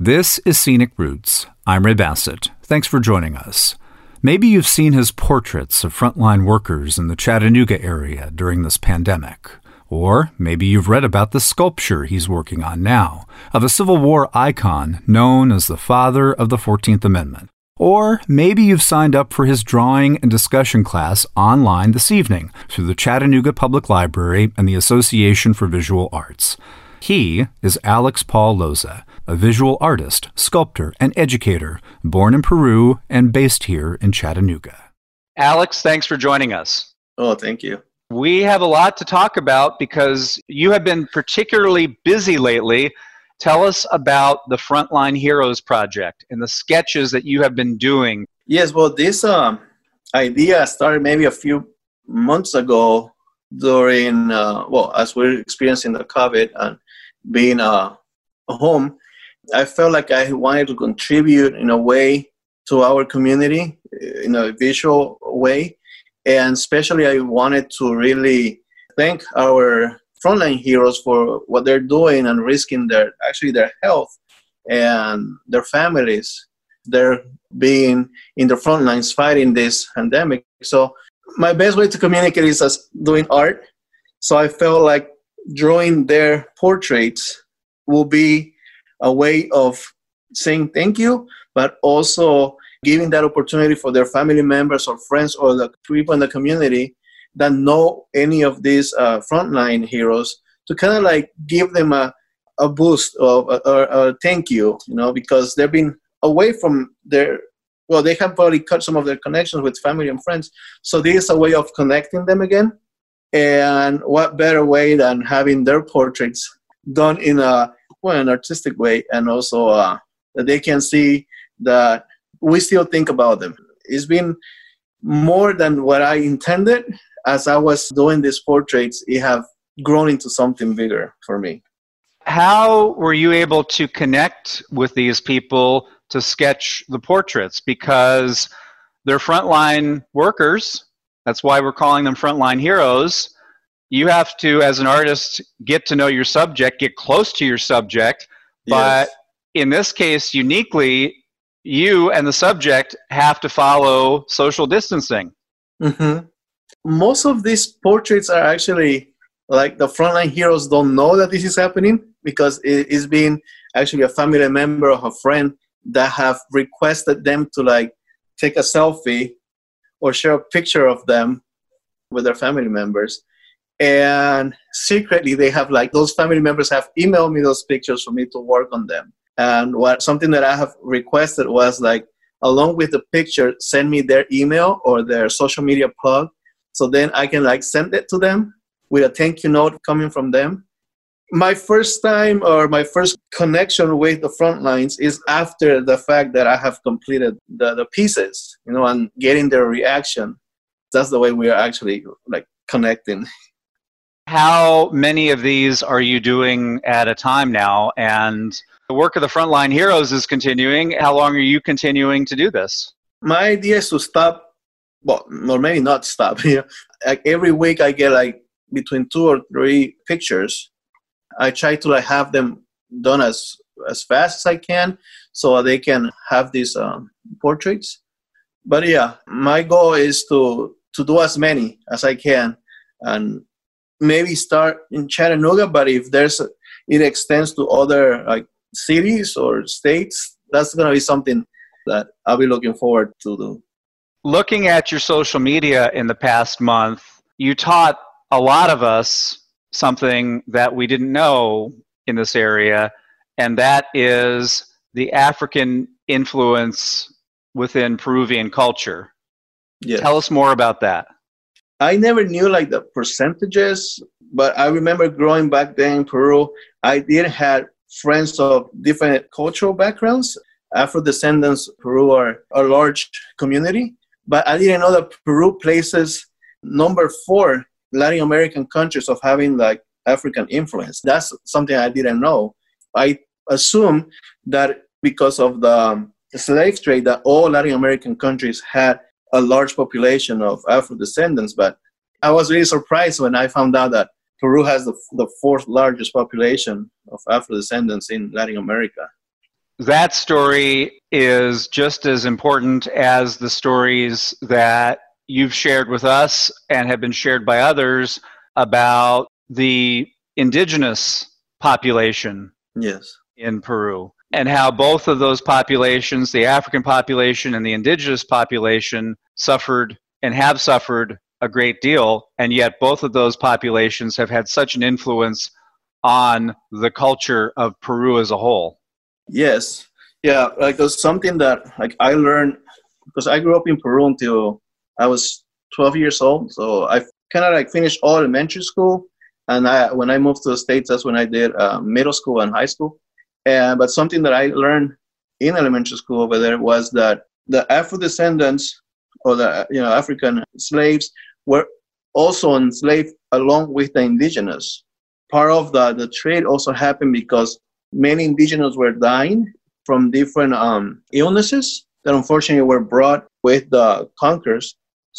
This is Scenic Roots. I'm Ray Bassett. Thanks for joining us. Maybe you've seen his portraits of frontline workers in the Chattanooga area during this pandemic. Or maybe you've read about the sculpture he's working on now of a Civil War icon known as the father of the 14th Amendment. Or maybe you've signed up for his drawing and discussion class online this evening through the Chattanooga Public Library and the Association for Visual Arts. He is Alex Paul Loza, a visual artist, sculptor, and educator, born in Peru and based here in Chattanooga. Alex, thanks for joining us. Oh, thank you. We have a lot to talk about because you have been particularly busy lately. Tell us about the Frontline Heroes Project and the sketches that you have been doing. Yes, well, this idea started maybe a few months ago during, as we're experiencing the COVID and being home. I felt like I wanted to contribute in a way to our community in a visual way. And especially I wanted to really thank our frontline heroes for what they're doing and risking their health and their families. They're being in the front lines fighting this pandemic. So my best way to communicate is as doing art. So I felt like drawing their portraits will be a way of saying thank you, but also giving that opportunity for their family members or friends or the people in the community that know any of these frontline heroes to kind of like give them a boost or a thank you, because they've been away from they have probably cut some of their connections with family and friends. So this is a way of connecting them again. And what better way than having their portraits done in an artistic way, and also that they can see that we still think about them. It's been more than what I intended. As I was doing these portraits, it have grown into something bigger for me. How were you able to connect with these people to sketch the portraits? Because they're frontline workers. That's why we're calling them frontline heroes. You have to, as an artist, get to know your subject, get close to your subject. But in this case, uniquely, you and the subject have to follow social distancing. Mm-hmm. Most of these portraits are actually like the frontline heroes don't know that this is happening because it's been actually a family member or a friend that have requested them to like take a selfie or share a picture of them with their family members. And secretly, they have like those family members have emailed me those pictures for me to work on them. And something that I have requested was like, along with the picture, send me their email or their social media plug. So then I can like send it to them with a thank you note coming from them. My first time or my first connection with the front lines is after the fact that I have completed the pieces, and getting their reaction. That's the way we are actually like connecting. How many of these are you doing at a time now? And the work of the Frontline Heroes is continuing. How long are you continuing to do this? My idea is to stop, or maybe not stop. Like every week I get like between 2 or 3 pictures. I try to like have them done as fast as I can so they can have these portraits. But yeah, my goal is to do as many as I can and maybe start in Chattanooga, but if it extends to other like cities or states, that's going to be something that I'll be looking forward to do. Looking at your social media in the past month, you taught a lot of us something that we didn't know in this area, and that is the African influence within Peruvian culture. Yes. Tell us more about that. I never knew like the percentages, but I remember growing back then in Peru, I did have friends of different cultural backgrounds. Afro-descendants, Peru are a large community, but I didn't know that Peru places number 4 Latin American countries of having like African influence. That's something I didn't know. I assume that because of the slave trade that all Latin American countries had a large population of Afro-descendants, but I was really surprised when I found out that Peru has the 4th largest population of Afro-descendants in Latin America. that story is just as important as the stories that you've shared with us and have been shared by others about the indigenous population Yes. in Peru, and how both of those populations, the African population and the indigenous population, suffered and have suffered a great deal, and yet both of those populations have had such an influence on the culture of Peru as a whole. Yes. Yeah, like there's something that like I learned because I grew up in Peru until I was 12 years old. So I kind of like finished all elementary school, and when I moved to the States, that's when I did middle school and high school. But something that I learned in elementary school over there was that the Afro descendants or the African slaves were also enslaved along with the indigenous. Part of the trade also happened because many indigenous were dying from different illnesses that unfortunately were brought with the conquerors.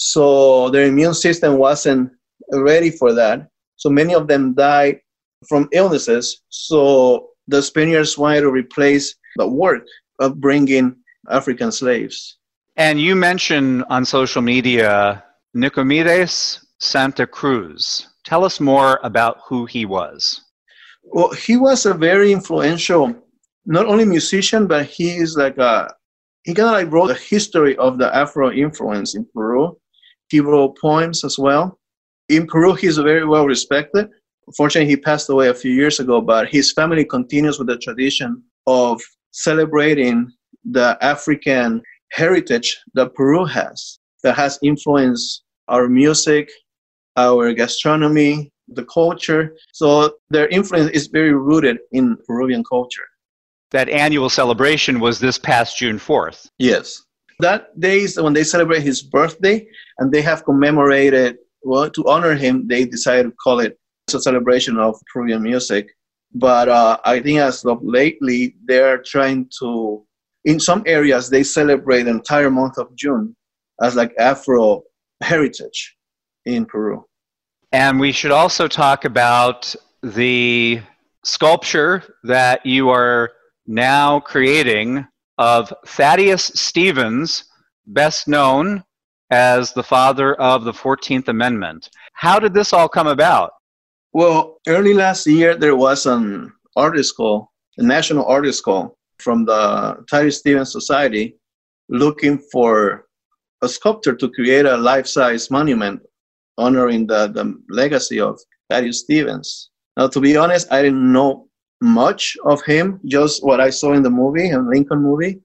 So their immune system wasn't ready for that. So many of them died from illnesses. So the Spaniards wanted to replace the work of bringing African slaves. And you mentioned on social media Nicomedes Santa Cruz. Tell us more about who he was. Well, he was a very influential, not only musician, but he kind of like wrote the history of the Afro influence in Peru. He wrote poems as well. In Peru, he's very well respected. Unfortunately, he passed away a few years ago, but his family continues with the tradition of celebrating the African heritage that Peru has, that has influenced our music, our gastronomy, the culture. So their influence is very rooted in Peruvian culture. That annual celebration was this past June 4th. Yes. That day is when they celebrate his birthday, and they have commemorated, well, to honor him, they decided to call it a celebration of Peruvian music. But I think as of lately, they're trying to, in some areas, they celebrate the entire month of June as like Afro heritage in Peru. And we should also talk about the sculpture that you are now creating of Thaddeus Stevens, best known as the father of the 14th Amendment. How did this all come about? Well, early last year, there was an artist call, a national artist call from the Thaddeus Stevens Society looking for a sculptor to create a life-size monument honoring the legacy of Thaddeus Stevens. Now, to be honest, I didn't know much of him, just what I saw in the movie, in Lincoln movie.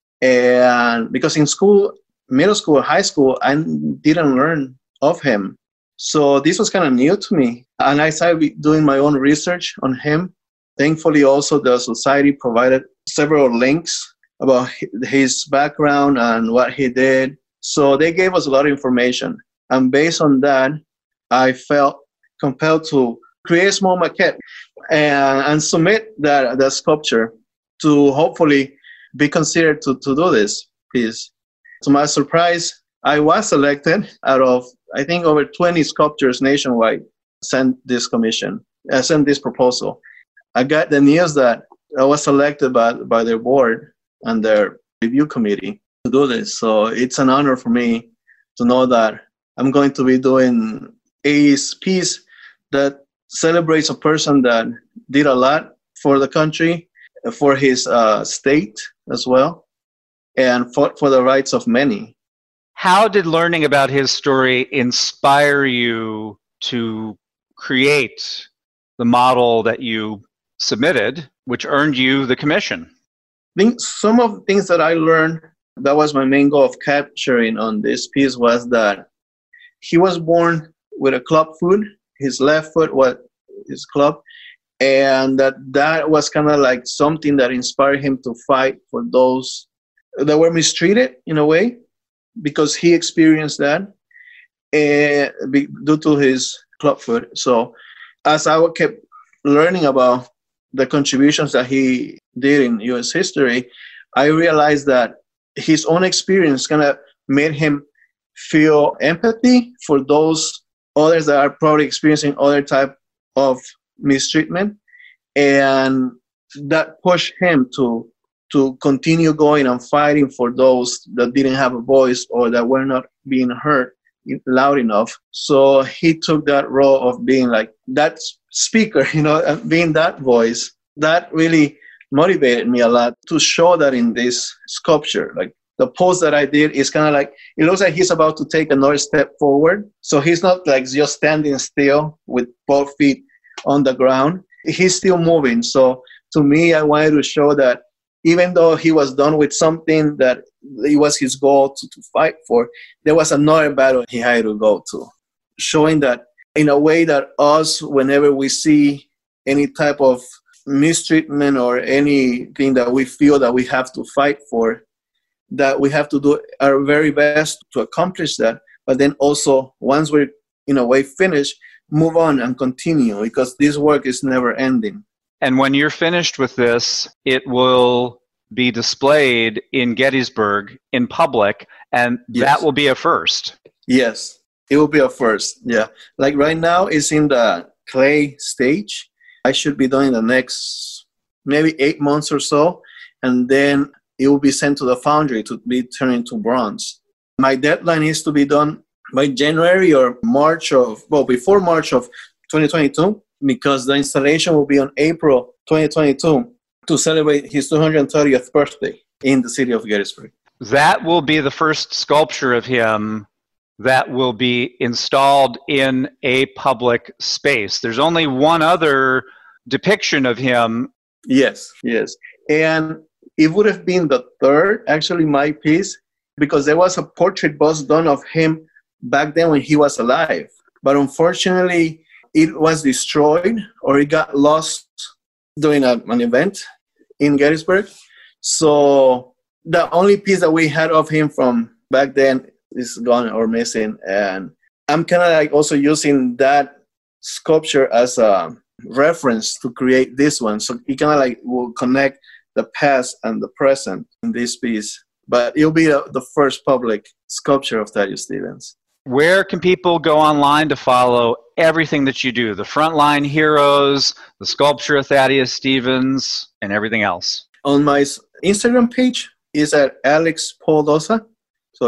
And because in school, middle school, high school, I didn't learn of him. So this was kind of new to me. And I started doing my own research on him. Thankfully, also, the society provided several links about his background and what he did. So they gave us a lot of information. And based on that, I felt compelled to create a small maquette and submit that sculpture to hopefully be considered to do this piece. To my surprise, I was selected out of, I think, over 20 sculptors nationwide sent this proposal. I got the news that I was selected by their board and their review committee to do this. So it's an honor for me to know that I'm going to be doing a piece that celebrates a person that did a lot for the country, for his state as well, and for the rights of many. How did learning about his story inspire you to create the model that you submitted, which earned you the commission? I think some of the things that I learned, that was my main goal of capturing on this piece, was that he was born with a club foot. His left foot was his club. And that was kind of like something that inspired him to fight for those that were mistreated in a way, because he experienced that due to his club foot. So as I kept learning about the contributions that he did in U.S. history, I realized that his own experience kind of made him feel empathy for those others that are probably experiencing other type of mistreatment, and that pushed him to to continue going and fighting for those that didn't have a voice or that were not being heard loud enough. So he took that role of being like that speaker, and being that voice. That really motivated me a lot to show that in this sculpture. Like the pose that I did is kind of like, it looks like he's about to take another step forward. So he's not like just standing still with both feet on the ground. He's still moving. So to me, I wanted to show that even though he was done with something that it was his goal to fight for, there was another battle he had to go to. Showing that in a way that us, whenever we see any type of mistreatment or anything that we feel that we have to fight for, that we have to do our very best to accomplish that. But then also, once we're in a way finished, move on and continue, because this work is never ending. And when you're finished with this, it will be displayed in Gettysburg in public, and that will be a first. Yes, it will be a first, yeah. Like right now, it's in the clay stage. I should be done in the next maybe 8 months or so, and then it will be sent to the foundry to be turned into bronze. My deadline is to be done by January or before March of 2022, because the installation will be on April 2022 to celebrate his 230th birthday in the city of Gettysburg. That will be the first sculpture of him that will be installed in a public space. There's only one other depiction of him. Yes. And it would have been the third, actually, my piece, because there was a portrait bust done of him back then when he was alive. But unfortunately, it was destroyed or it got lost during an event in Gettysburg. So the only piece that we had of him from back then is gone or missing. And I'm kind of like also using that sculpture as a reference to create this one. So it kind of like will connect the past and the present in this piece. But it'll be the first public sculpture of Thaddeus Stevens. Where can people go online to follow everything that you do? The Frontline Heroes, the sculpture of Thaddeus Stevens, and everything else. On my Instagram page is at Alex Paul Loza. So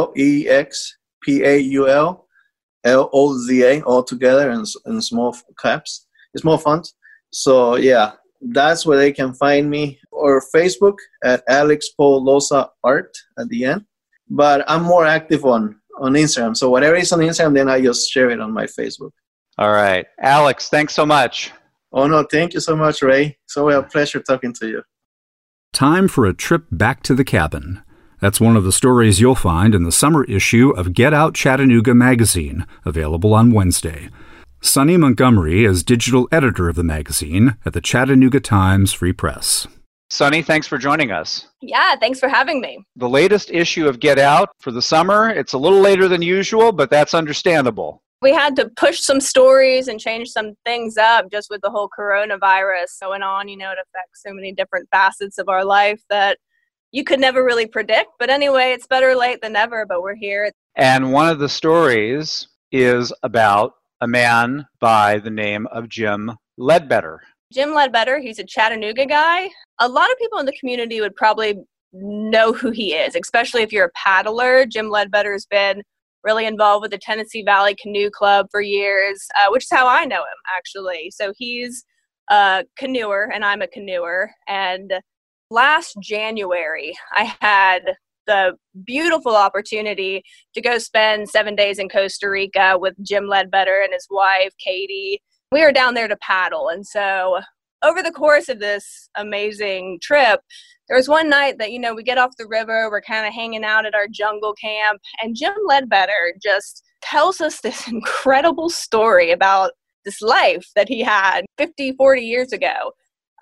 AlexPaulLoza, all together in small caps, small font. So yeah, that's where they can find me. Or Facebook at Alex Paul Loza Art at the end. But I'm more active on Instagram. So whatever is on Instagram, then I just share it on my Facebook. All right. Alex, thanks so much. Oh, no, thank you so much, Ray. It's always a pleasure talking to you. Time for a trip back to the cabin. That's one of the stories you'll find in the summer issue of Get Out Chattanooga magazine, available on Wednesday. Sunny Montgomery is digital editor of the magazine at the Chattanooga Times Free Press. Sunny, thanks for joining us. Yeah, thanks for having me. The latest issue of Get Out for the summer, it's a little later than usual, but that's understandable. We had to push some stories and change some things up just with the whole coronavirus going on. It affects so many different facets of our life that you could never really predict. But anyway, it's better late than never, but we're here. And one of the stories is about a man by the name of Jim Ledbetter. Jim Ledbetter, he's a Chattanooga guy. A lot of people in the community would probably know who he is, especially if you're a paddler. Jim Ledbetter has been really involved with the Tennessee Valley Canoe Club for years, which is how I know him, actually. So he's a canoer, and I'm a canoer. And last January, I had the beautiful opportunity to go spend 7 days in Costa Rica with Jim Ledbetter and his wife, Katie. We were down there to paddle. And so over the course of this amazing trip, there was one night that, we get off the river, we're kind of hanging out at our jungle camp, and Jim Ledbetter just tells us this incredible story about this life that he had 40 years ago.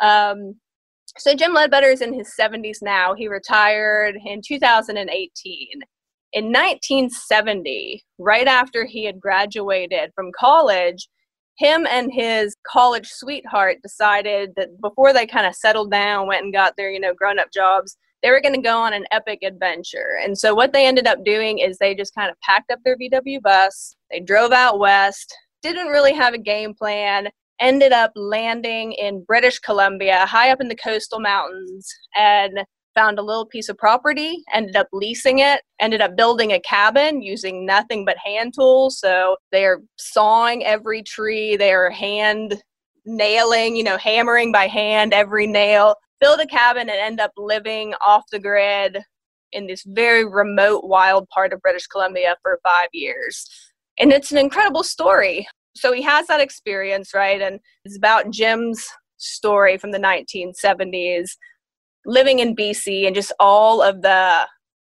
So Jim Ledbetter is in his 70s now. He retired in 2018. In 1970, right after he had graduated from college, him and his college sweetheart decided that before they kind of settled down, went and got their, grown-up jobs, they were going to go on an epic adventure. And so what they ended up doing is they just kind of packed up their VW bus, they drove out west, didn't really have a game plan, ended up landing in British Columbia, high up in the coastal mountains, and found a little piece of property, ended up leasing it, ended up building a cabin using nothing but hand tools. So they're sawing every tree, they're hand nailing, hammering by hand every nail, build a cabin and end up living off the grid in this very remote, wild part of British Columbia for 5 years. And it's an incredible story. So he has that experience, right? And it's about Jim's story from the 1970s, living in BC, and just all of the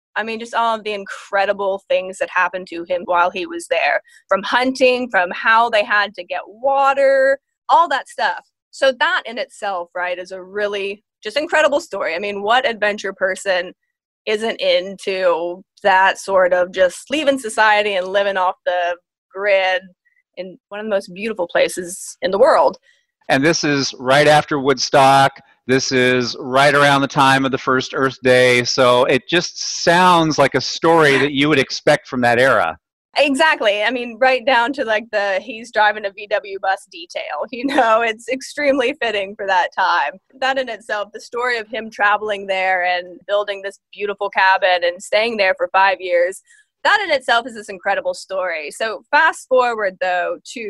incredible things that happened to him while he was there, from hunting, from how they had to get water, all that stuff. So that in itself, right, is a really just incredible story. I mean, what adventure person isn't into that sort of just leaving society and living off the grid in one of the most beautiful places in the world? And this is right after Woodstock. This is right around the time of the first Earth Day. So it just sounds like a story that you would expect from that era. Exactly. I mean, right down to he's driving a VW bus detail, it's extremely fitting for that time. That in itself, the story of him traveling there and building this beautiful cabin and staying there for 5 years, that in itself is this incredible story. So fast forward, though, to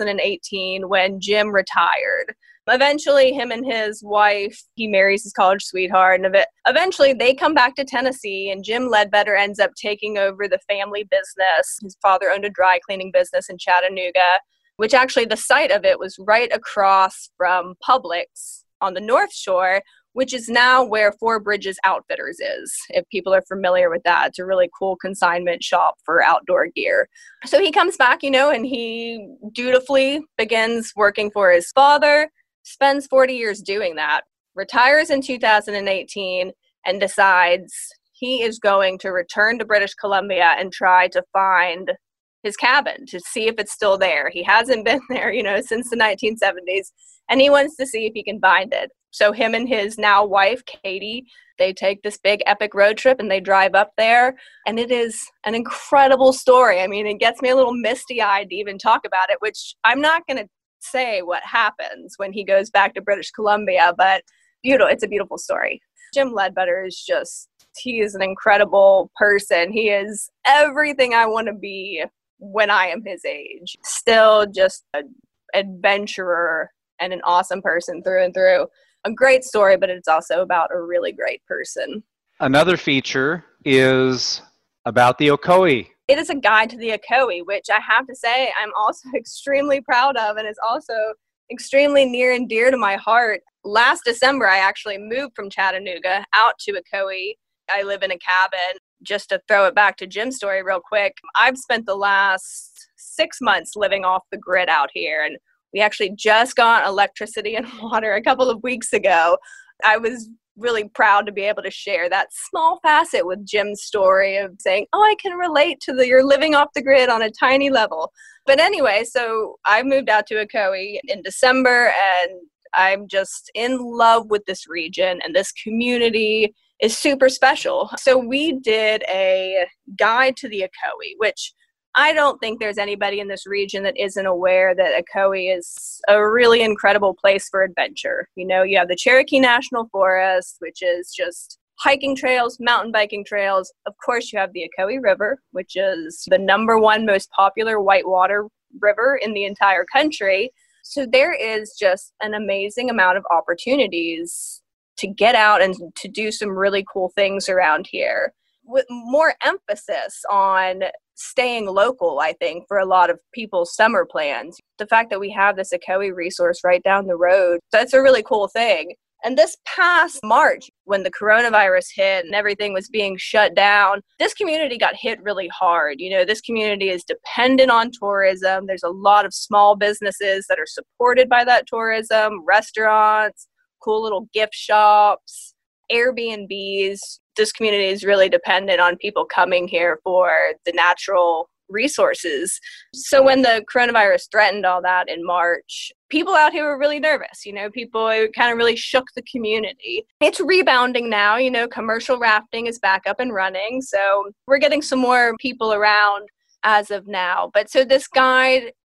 2018 when Jim retired. Eventually, him and his wife, he marries his college sweetheart, and eventually they come back to Tennessee, and Jim Ledbetter ends up taking over the family business. His father owned a dry cleaning business in Chattanooga, which actually the site of it was right across from Publix on the North Shore, which is now where Four Bridges Outfitters is, if people are familiar with that. It's a really cool consignment shop for outdoor gear. So he comes back, and he dutifully begins working for his father, spends 40 years doing that, retires in 2018, and decides he is going to return to British Columbia and try to find his cabin to see if it's still there. He hasn't been there, since the 1970s, and he wants to see if he can find it. So him and his now wife, Katie, they take this big epic road trip and they drive up there, and it is an incredible story. I mean, it gets me a little misty-eyed to even talk about it, which I'm not going to say what happens when he goes back to British Columbia, but it's a beautiful story. Jim Ledbetter he is an incredible person. He is everything I want to be when I am his age. Still just an adventurer and an awesome person through and through. A great story, but it's also about a really great person. Another feature is about the Ocoee. It is a guide to the Ocoee, which I have to say I'm also extremely proud of, and is also extremely near and dear to my heart. Last December, I actually moved from Chattanooga out to Ocoee. I live in a cabin. Just to throw it back to Jim's story real quick, I've spent the last 6 months living off the grid out here, and we actually just got electricity and water a couple of weeks ago. I was really proud to be able to share that small facet with Jim's story of saying, I can relate to you're living off the grid on a tiny level. But anyway, so I moved out to Ocoee in December, and I'm just in love with this region, and this community is super special. So we did a guide to the Ocoee, which I don't think there's anybody in this region that isn't aware that Ocoee is a really incredible place for adventure. You have the Cherokee National Forest, which is just hiking trails, mountain biking trails. Of course, you have the Ocoee River, which is the #1 most popular whitewater river in the entire country. So there is just an amazing amount of opportunities to get out and to do some really cool things around here, with more emphasis on staying local, I think, for a lot of people's summer plans. The fact that we have this Ocoee resource right down the road, that's a really cool thing. And this past March, when the coronavirus hit and everything was being shut down, this community got hit really hard. This community is dependent on tourism. There's a lot of small businesses that are supported by that tourism, restaurants, cool little gift shops, Airbnbs. This community is really dependent on people coming here for the natural resources. So when the coronavirus threatened all that in March, people out here were really nervous. People kind of really shook the community. It's rebounding now. Commercial rafting is back up and running. So we're getting some more people around as of now. But so this guide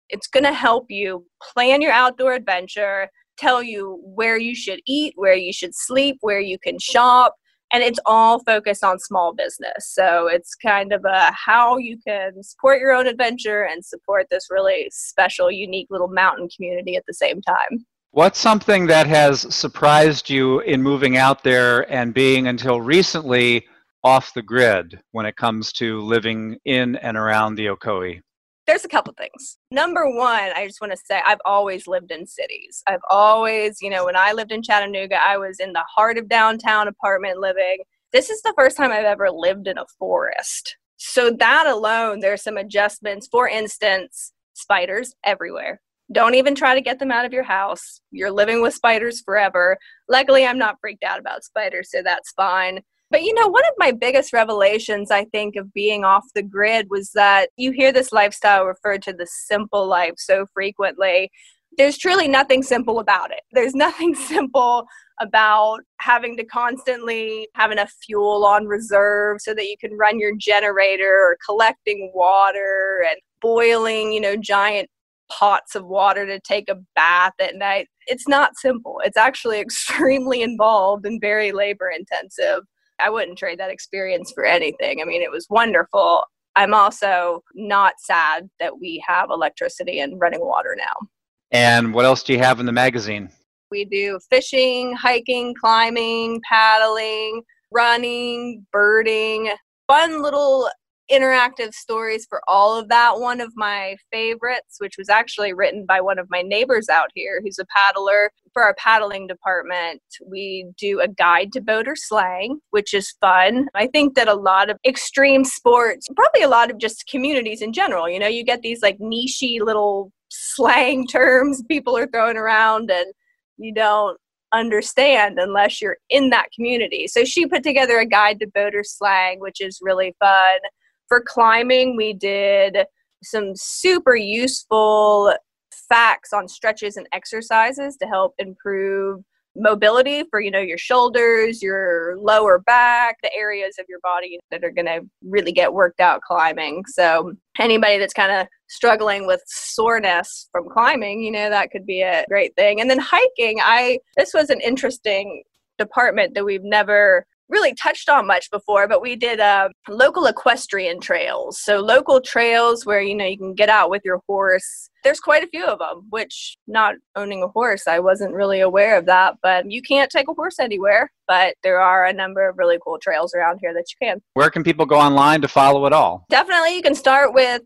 It's going to help you plan your outdoor adventure, tell you where you should eat, where you should sleep, where you can shop. And it's all focused on small business. So it's kind of how you can support your own adventure and support this really special, unique little mountain community at the same time. What's something that has surprised you in moving out there and being until recently off the grid when it comes to living in and around the Ocoee? There's a couple things. Number one, I just want to say I've always lived in cities. I've always, when I lived in Chattanooga, I was in the heart of downtown apartment living. This is the first time I've ever lived in a forest. So that alone, there's some adjustments. For instance, spiders everywhere. Don't even try to get them out of your house. You're living with spiders forever. Luckily, I'm not freaked out about spiders, so that's fine. But one of my biggest revelations, I think, of being off the grid was that you hear this lifestyle referred to the simple life so frequently. There's truly nothing simple about it. There's nothing simple about having to constantly have enough fuel on reserve so that you can run your generator, or collecting water and boiling, giant pots of water to take a bath at night. It's not simple. It's actually extremely involved and very labor intensive. I wouldn't trade that experience for anything. I mean, it was wonderful. I'm also not sad that we have electricity and running water now. And what else do you have in the magazine? We do fishing, hiking, climbing, paddling, running, birding, fun little interactive stories for all of that. One of my favorites, which was actually written by one of my neighbors out here who's a paddler. For our paddling department, we do a guide to boater slang, which is fun. I think that a lot of extreme sports, probably a lot of just communities in general, you get these like niche-y little slang terms people are throwing around and you don't understand unless you're in that community. So she put together a guide to boater slang, which is really fun. For climbing, we did some super useful facts on stretches and exercises to help improve mobility for, your shoulders, your lower back, the areas of your body that are going to really get worked out climbing. So anybody that's kind of struggling with soreness from climbing, that could be a great thing. And then hiking, this was an interesting department that we've never really touched on much before, but we did local equestrian trails. So local trails where, you can get out with your horse. There's quite a few of them, which, not owning a horse, I wasn't really aware of that, but you can't take a horse anywhere, but there are a number of really cool trails around here that you can. Where can people go online to follow it all? Definitely, you can start with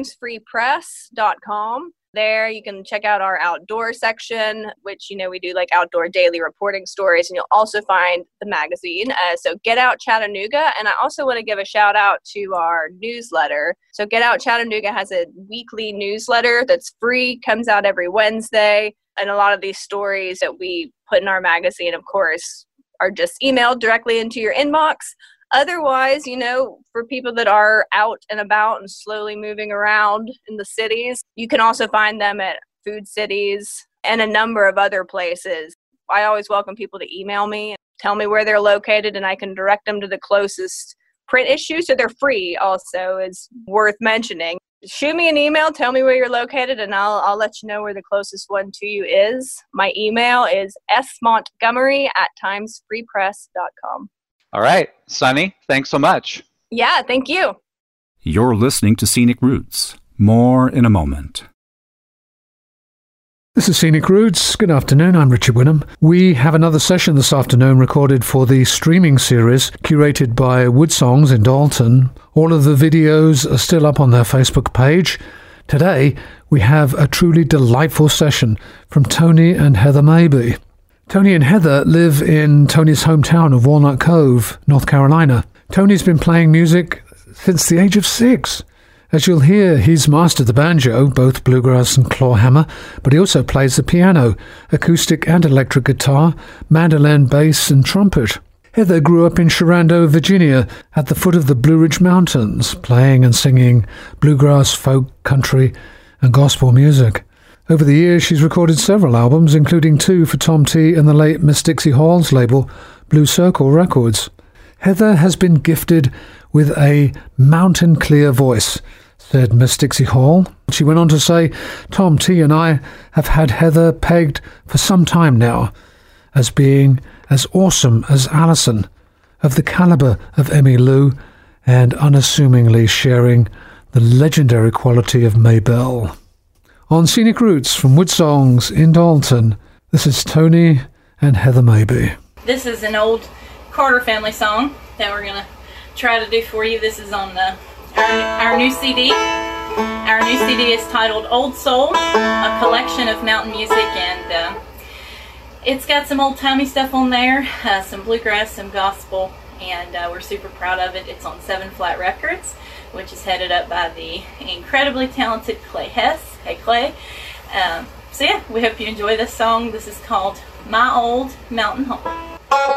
timesfreepress.com. There you can check out our outdoor section, which, we do like outdoor daily reporting stories, and you'll also find the magazine. So Get Out Chattanooga. And I also want to give a shout out to our newsletter. So Get Out Chattanooga has a weekly newsletter that's free, comes out every Wednesday. And a lot of these stories that we put in our magazine, of course, are just emailed directly into your inbox. Otherwise, for people that are out and about and slowly moving around in the cities, you can also find them at Food Cities and a number of other places. I always welcome people to email me and tell me where they're located, and I can direct them to the closest print issue. So they're free also, is worth mentioning. Shoot me an email, tell me where you're located, and I'll let you know where the closest one to you is. My email is smontgomery@timesfreepress.com. All right, Sunny, thanks so much. Yeah, thank you. You're listening to Scenic Roots. More in a moment. This is Scenic Roots. Good afternoon, I'm Richard Winham. We have another session this afternoon recorded for the streaming series curated by Wood Songs in Dalton. All of the videos are still up on their Facebook page. Today, we have a truly delightful session from Tony and Heather Mabey. Tony and Heather live in Tony's hometown of Walnut Cove, North Carolina. Tony's been playing music since the age of 6. As you'll hear, he's mastered the banjo, both bluegrass and clawhammer, but he also plays the piano, acoustic and electric guitar, mandolin, bass and trumpet. Heather grew up in Shenandoah, Virginia, at the foot of the Blue Ridge Mountains, playing and singing bluegrass, folk, country and gospel music. Over the years, she's recorded several albums, including 2 for Tom T and the late Miss Dixie Hall's label, Blue Circle Records. Heather has been gifted with a mountain-clear voice, said Miss Dixie Hall. She went on to say, Tom T and I have had Heather pegged for some time now as being as awesome as Alison, of the caliber of Emmy Lou, and unassumingly sharing the legendary quality of Maybelle. On Scenic Roots from Woodsongs in Dalton, this is Tony and Heather Maybe. This is an old Carter family song that we're going to try to do for you. This is on our new CD. Our new CD is titled Old Soul, a collection of mountain music, and it's got some old-timey stuff on there, some bluegrass, some gospel, and we're super proud of it. It's on 7 Flat Records, which is headed up by the incredibly talented Clay Hess. Hey, Clay. So yeah, we hope you enjoy this song. This is called My Old Mountain Home.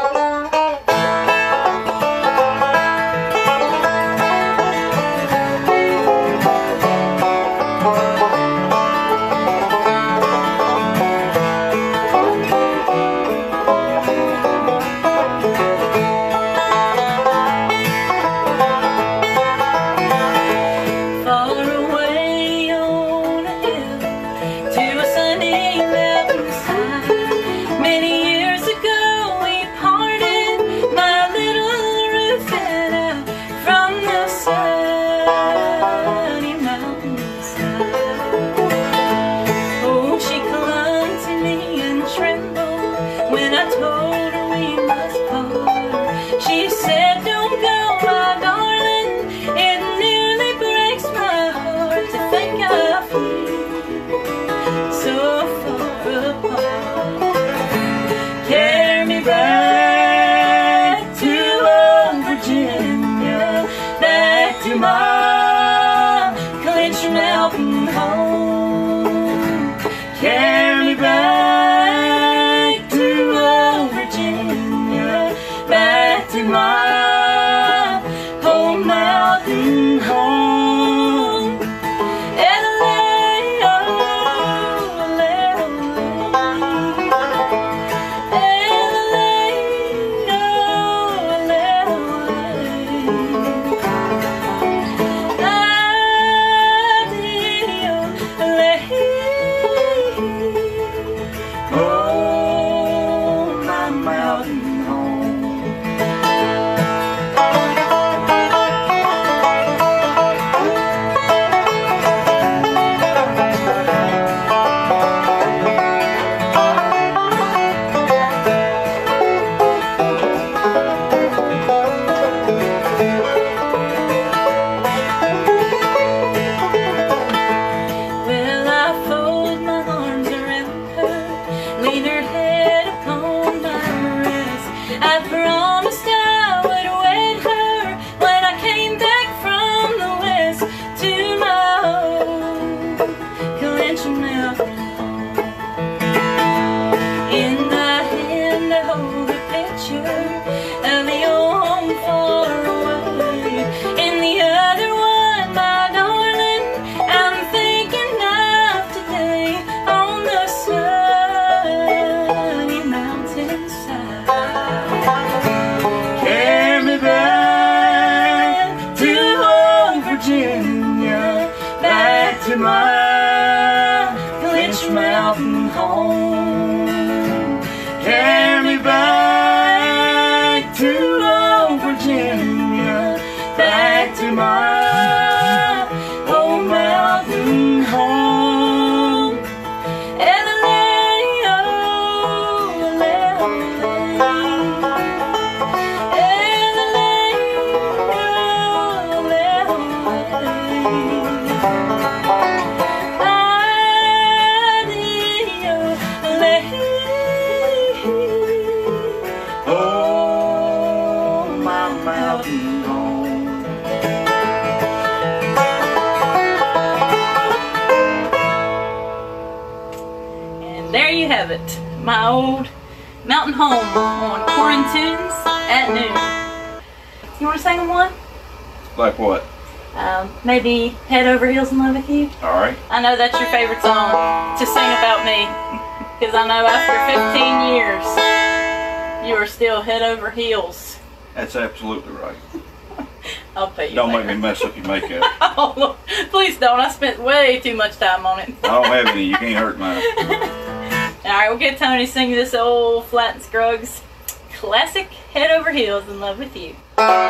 My Old Mountain Home on Quarantunes at noon. You want to sing them one? Like what? Maybe Head Over Heels in Love with You. All right. I know that's your favorite song to sing about me, because I know after 15 years, you are still head over heels. That's absolutely right. I'll pay you Don't later. make me mess up your makeup. Oh, look, please don't. I spent way too much time on it. I don't have any. You can't hurt mine. All right, we'll get Tony to sing this old Flatt and Scruggs classic, Head Over Heels in Love with You.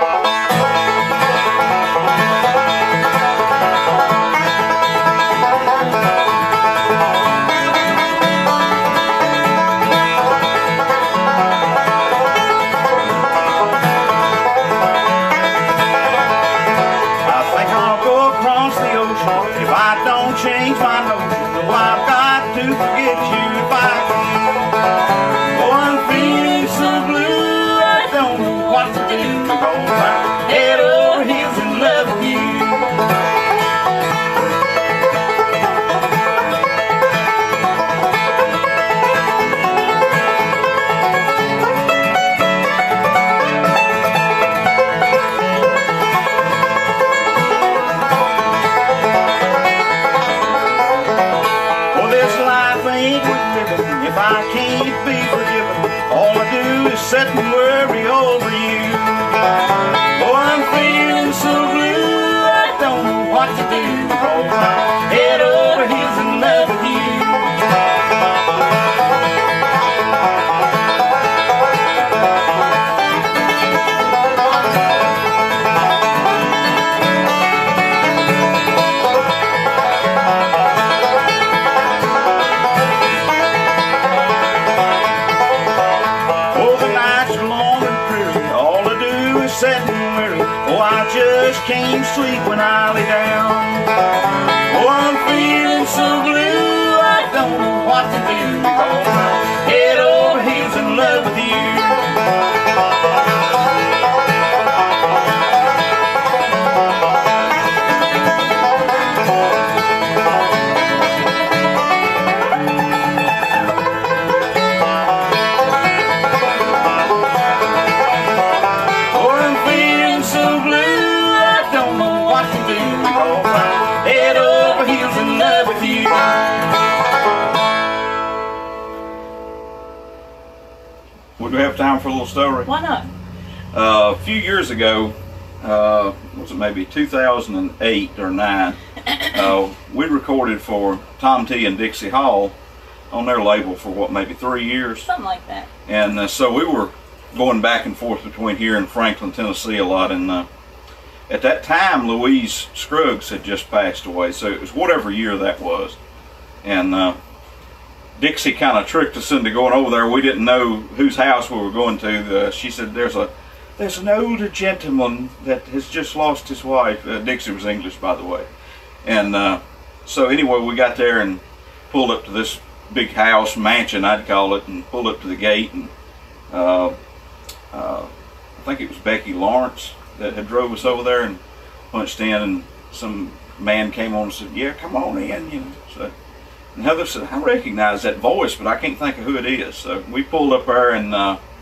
Change my notion, though I've got to forget you if I can. Oh, I'm feeling so blue, I don't know what to do, because I'm head over heels in love with you. Sit and worry over you. Oh, I'm feeling so blue, I don't know what to do. Oh, I'm head over heels in love with you. Can't sleep when I lay down. Oh, I'm feeling so blue, I don't know what to do, because I'm head over heels in love with you. Would we have time for a little story? Why not? A few years ago, was it maybe 2008 or 9, we recorded for Tom T and Dixie Hall on their label for what, maybe 3 years? Something like that. And so we were going back and forth between here and Franklin, Tennessee a lot, and at that time Louise Scruggs had just passed away, so it was whatever year that was. And Dixie kind of tricked us into going over there. We didn't know whose house we were going to. She said, there's an older gentleman that has just lost his wife. Dixie was English, by the way. And so anyway, we got there and pulled up to this big house, mansion I'd call it, and pulled up to the gate. And I think it was Becky Lawrence that had drove us over there and punched in, and some man came on and said, yeah, come on in, you know. So, and Heather said, I recognize that voice, but I can't think of who it is. So we pulled up there, and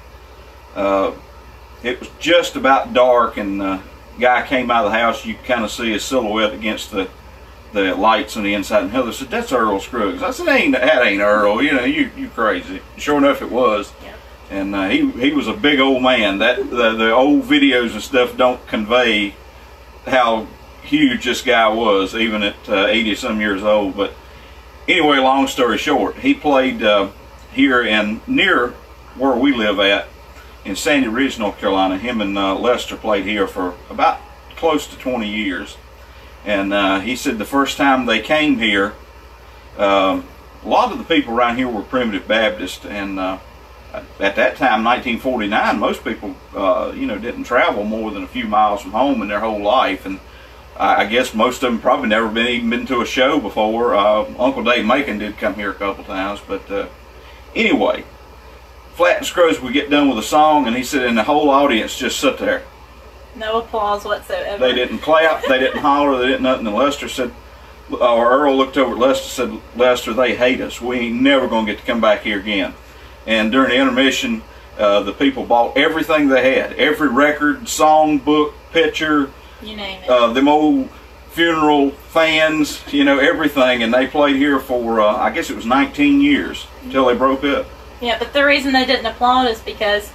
it was just about dark, and the guy came out of the house. You could kind of see his silhouette against the lights on the inside. And Heather said, that's Earl Scruggs. I said, that ain't Earl. You know, you crazy. Sure enough, it was. Yep. And he was a big old man. That the old videos and stuff don't convey how huge this guy was, even at 80-some years old. But anyway, long story short, he played here in near where we live at in Sandy Ridge, North Carolina. Him and Lester played here for about close to 20 years. And he said the first time they came here, a lot of the people around here were Primitive Baptist, and at that time, 1949, most people, didn't travel more than a few miles from home in their whole life. And I guess most of them probably never even been to a show before. Uncle Dave Macon did come here a couple times, but anyway, Flatt and Scruggs would get done with a song, and he said, and the whole audience just sit there. No applause whatsoever. They didn't clap, they didn't holler, they didn't nothing. And Lester said, or Earl looked over at Lester and said, Lester, they hate us. We ain't never going to get to come back here again. And during the intermission, the people bought everything they had. Every record, song, book, picture. You name it. Them old funeral fans, everything. And they played here for, I guess it was 19 years until they broke up. Yeah, but the reason they didn't applaud is because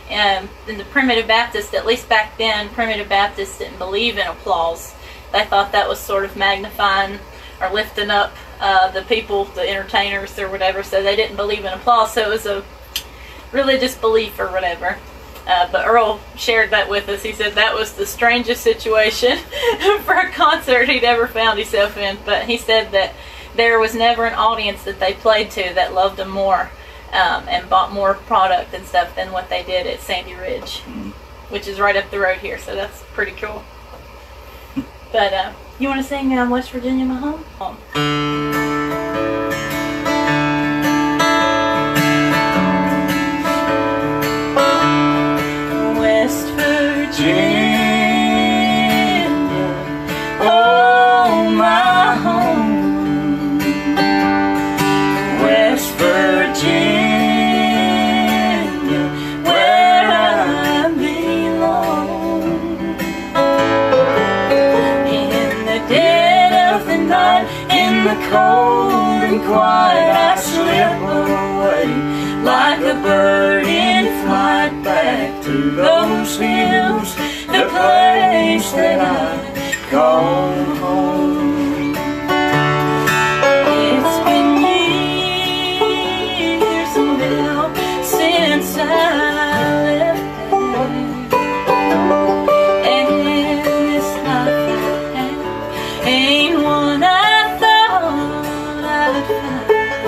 in the Primitive Baptist, at least back then, Primitive Baptists didn't believe in applause. They thought that was sort of magnifying or lifting up the people, the entertainers or whatever, so they didn't believe in applause, so it was a religious belief or whatever. But Earl shared that with us. He said that was the strangest situation for a concert he'd ever found himself in, but he said that there was never an audience that they played to that loved them more and bought more product and stuff than what they did at Sandy Ridge, which is right up the road here, so that's pretty cool. But you want to sing West Virginia, My Home? West Virginia, oh my home. West Virginia, where I belong. In the dead of the night, in the cold and quiet, I slip away like a bird in flight back to those hills, the place that I call home. It's been years, Bill, since I left there, and this life I have ain't one I thought I'd find.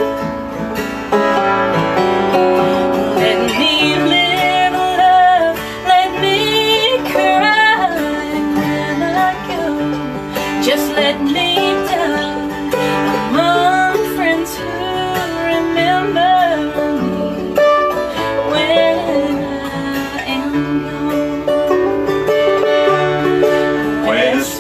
Let me live, love, let me cry when I go. Just let me die among friends who remember me when I am gone. West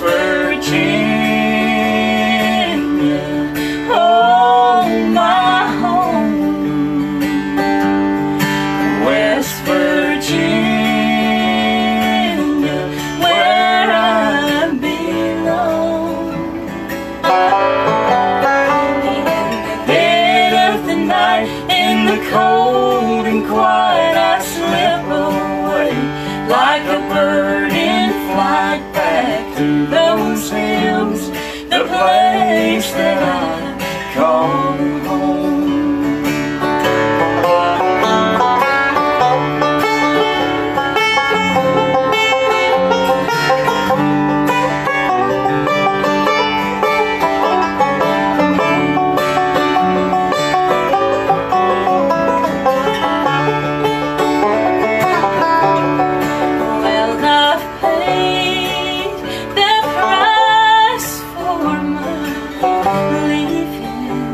Virginia, oh my home. West Virginia, where I belong. In the dead of the night, in the cold and quiet, I slip away like a bird in flight back to those hills, the place that I call home. Well, I've paid the price for my leaving,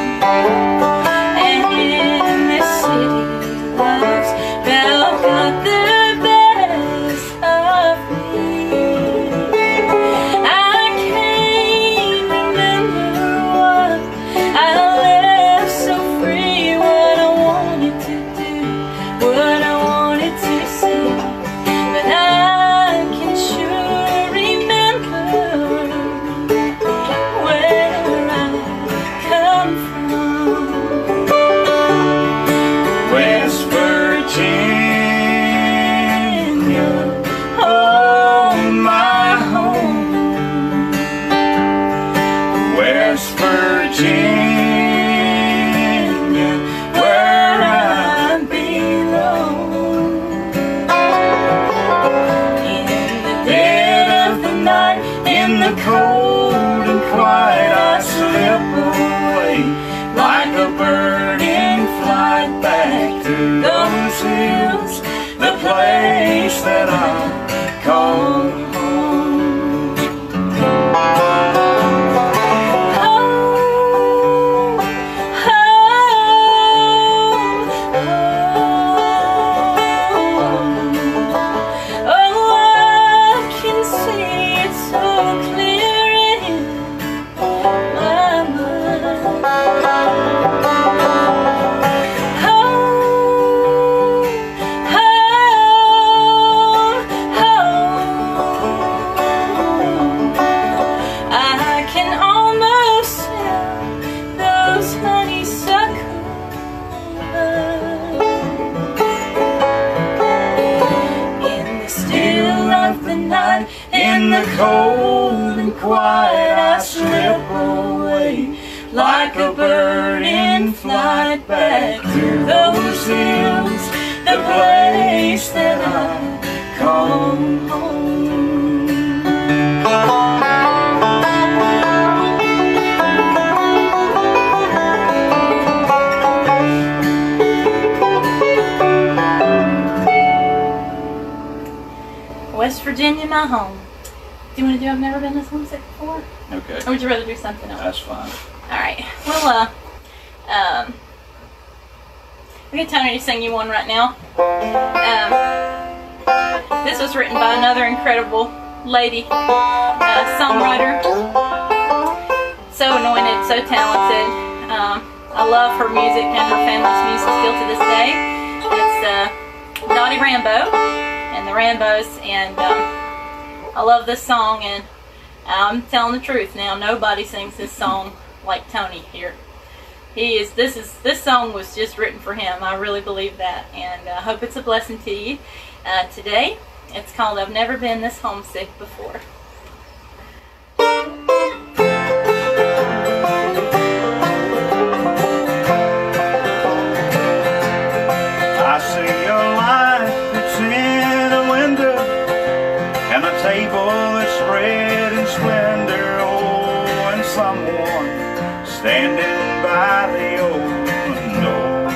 and in this city life's about got the best of me. I can't remember what I left so free, what I wanted to do, what I wanted to say, but I can sure remember where I come from. West Virginia, oh my home. West Virginia, where I belong. In the dead of the night, in the cold and quiet, I slip away like a bird in flight back to those hills, the place that I call home. Oh, West Virginia, my home. Do you want to do I've Never Been This Homesick Before? Okay. Or would you rather do something else? That's fine. Alright. Well, I'm going to Tony to sing you one right now. This was written by another incredible lady, songwriter. So anointed, so talented. I love her music and her family's music still to this day. It's Dottie Rambo and the Rambos, and I love this song, and I'm telling the truth now. Nobody sings this song like Tony here. This song was just written for him. I really believe that, and I hope it's a blessing to you today. It's called I've Never Been This Homesick Before. I see a light that's in a window, and a table that's spread in splendor. Oh, and someone standing by the open door.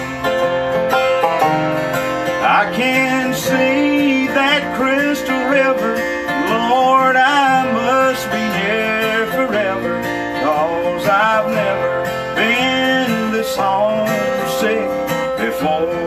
I can see that crystal river. Lord, I must be here forever, 'cause I've never been this homesick before.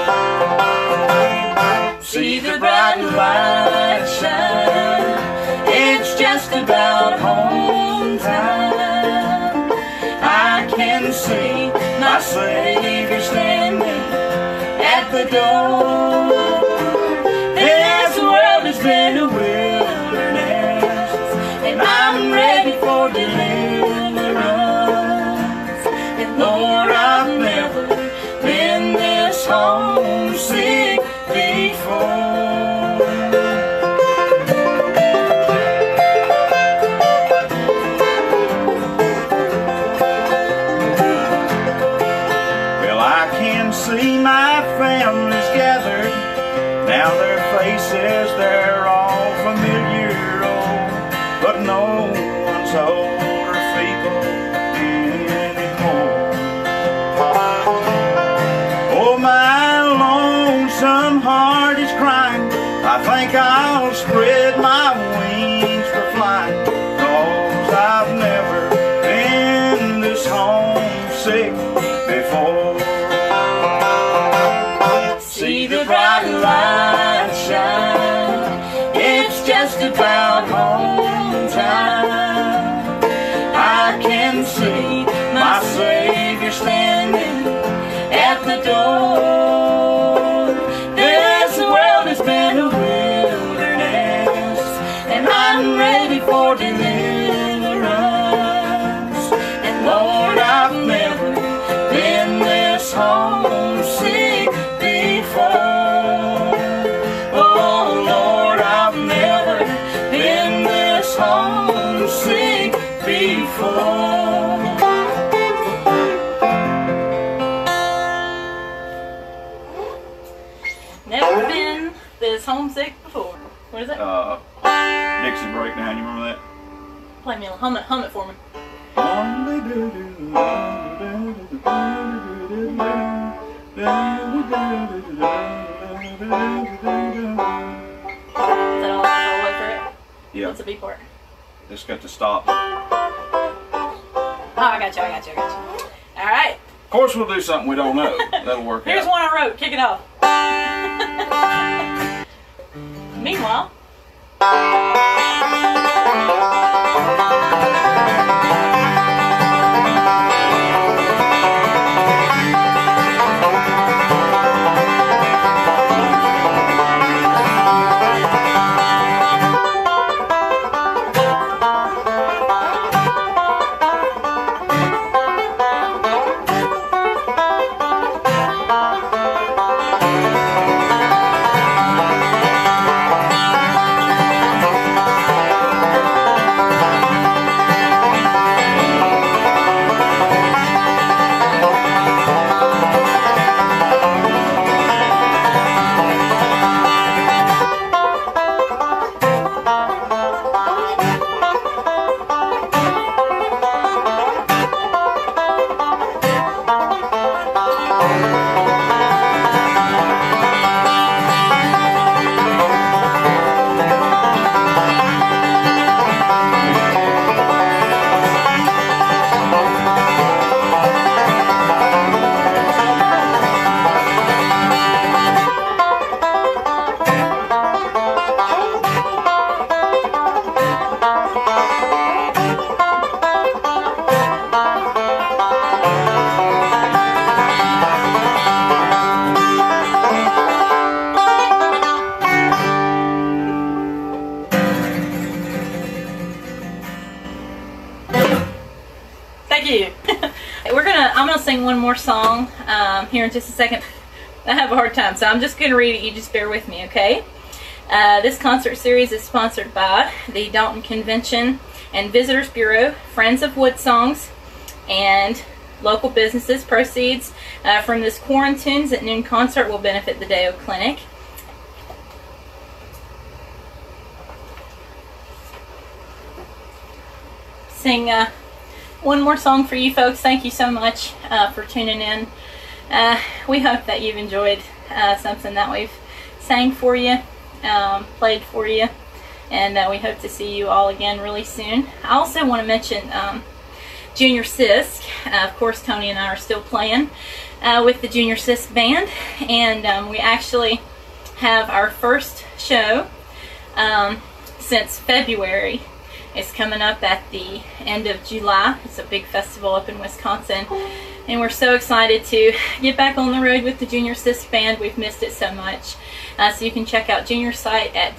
See the bright light shine, it's just about home time. I can see my Savior standing at the door. This world has been a wilderness, and I'm ready for deliverance. And Lord, I've never been this homesick before. Well, I can see my family's gathered. Now their faces, they're all familiar, oh, but no one's old or feeble anymore. Oh, my lonesome heart is crying. I think I'll spread my wings for flying, 'cause I've never been this homesick before. See the bright light shine, it's just about home time. I can see my Savior standing at the door. This world has been a wilderness, and I'm ready for deliverance. And Lord, I've never been this homesick before. Oh Lord, I've never been this homesick before. Never been this homesick before. What is it? Dixie Breakdown, you remember that? Play me, hum it for me. Is that all the way for it? Yeah. What's the B part? Just got to stop. Oh, I got you. Alright. Of course we'll do something we don't know. That'll work Here's out. one I wrote. Kick it off. Meanwhile. you. I'm gonna sing one more song here in just a second. I have a hard time, so I'm just gonna read it. You just bear with me, okay? This concert series is sponsored by the Dalton Convention and Visitors Bureau, Friends of Wood Songs, and local businesses. Proceeds from this Quarantunes at Noon concert will benefit the Deo Clinic. Sing one more song for you folks. Thank you so much for tuning in. We hope that you've enjoyed something that we've sang for you, played for you, and we hope to see you all again really soon. I also want to mention Junior Sisk. Of course, Tony and I are still playing with the Junior Sisk band, and we actually have our first show since February. It's coming up at the end of July. It's a big festival up in Wisconsin, and we're so excited to get back on the road with the Junior Sisk band. We've missed it so much. So you can check out Junior's site at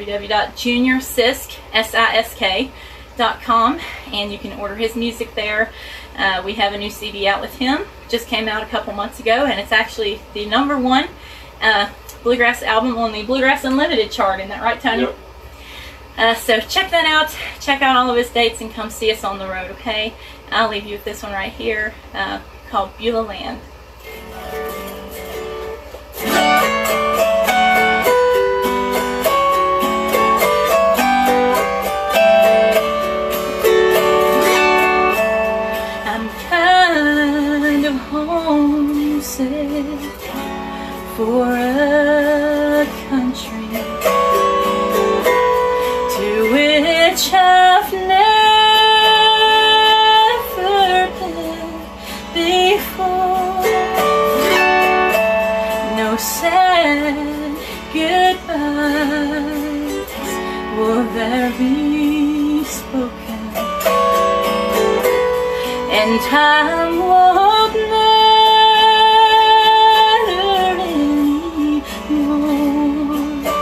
www.juniorsisk.com, and you can order his music there. We have a new CD out with him. Just came out a couple months ago, and it's actually the #1 bluegrass album on the Bluegrass Unlimited chart. Isn't that right, Tony? Yep. So check that out. Check out all of his dates and come see us on the road, okay? I'll leave you with this one right here called Beulah Land. I'm kind of homesick for a country which I've never been before. No sad goodbyes will there be spoken, and time won't matter anymore.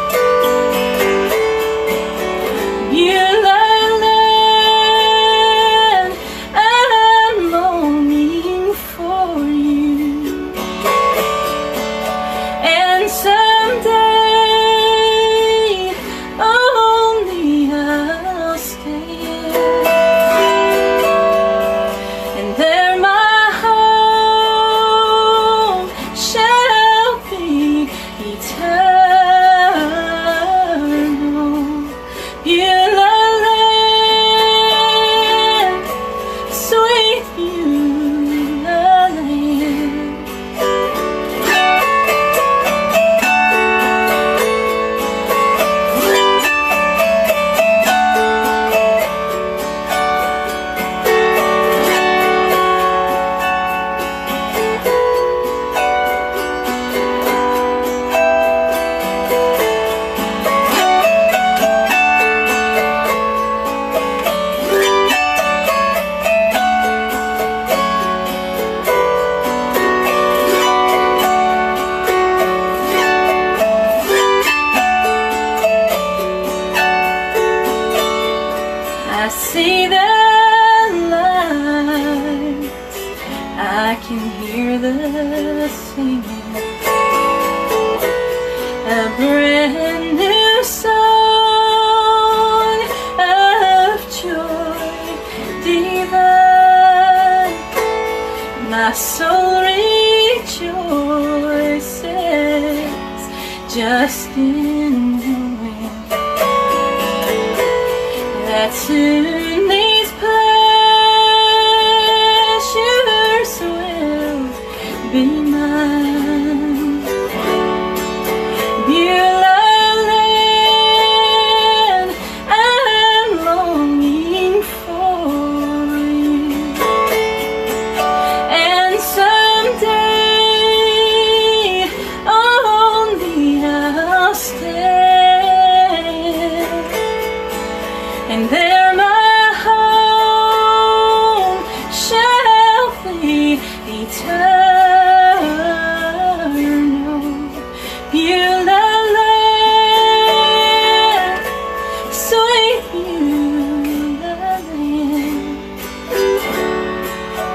My soul rejoices just in knowing that soon these pleasures will be mine. Beulah land, I'm longing for you. And someday only I'll stand, and there my home shall be eternal. Beulah land, sweet Beulah land.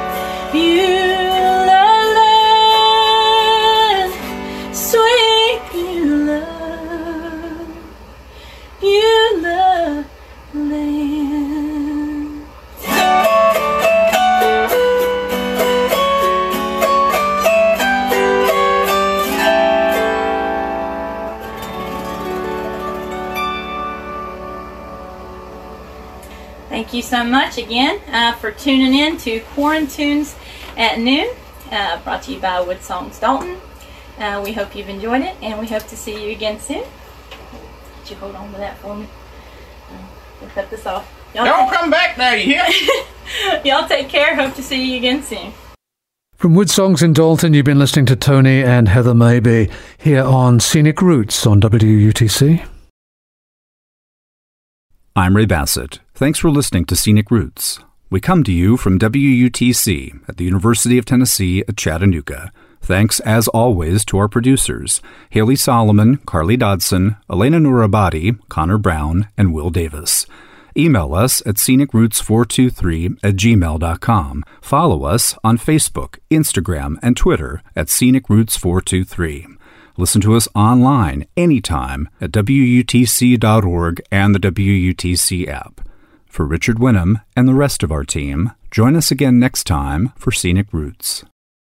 Thank you so much again for tuning in to Quarantunes at Noon, brought to you by Wood Songs Dalton. We hope you've enjoyed it, and we hope to see you again soon. Could you hold on to that for me? We'll cut this off. Don't come back now, you hear? Y'all take care. Hope to see you again soon. From Wood Songs in Dalton, you've been listening to Tony and Heather Maybe here on Scenic Roots on WUTC. I'm Ray Bassett. Thanks for listening to Scenic Roots. We come to you from WUTC at the University of Tennessee at Chattanooga. Thanks, as always, to our producers, Haley Solomon, Carly Dodson, Elena Nurabadi, Connor Brown, and Will Davis. Email us at scenicroots423@gmail.com. Follow us on Facebook, Instagram, and Twitter at scenicroots423. Listen to us online anytime at WUTC.org and the WUTC app. For Richard Winham and the rest of our team, join us again next time for Scenic Roots.